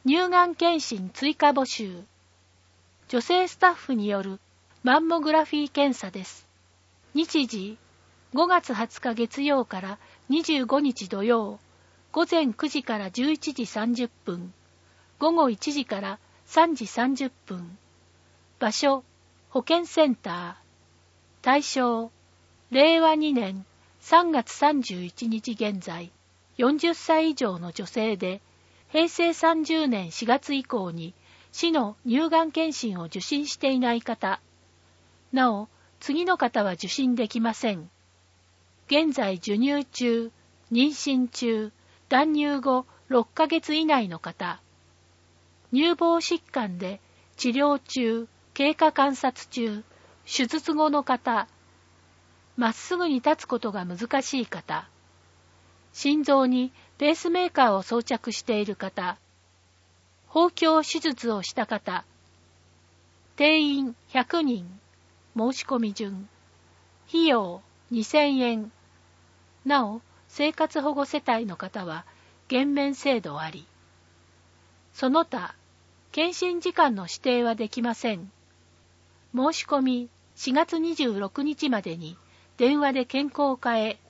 乳がん検診追加募集。女性スタッフによるマンモグラフィー検査です。日時、5月20日月曜から25日土曜、午前9時から11時30分、午後1時から3時30分。場所、保健センター。対象、令和2年3月31日現在、40歳以上の女性で、平成30年4月以降に市の乳がん検診を受診していない方。なお、次の方は受診できません。現在授乳中、妊娠中、断乳後6ヶ月以内の方。乳房疾患で治療中、経過観察中、手術後の方。まっすぐに立つことが難しい方。心臓にペースメーカーを装着している方。包協手術をした方。定員100人。申し込み順。費用2000円。なお、生活保護世帯の方は減免制度あり。その他、検診時間の指定はできません。申し込み4月26日までに電話で健康課へ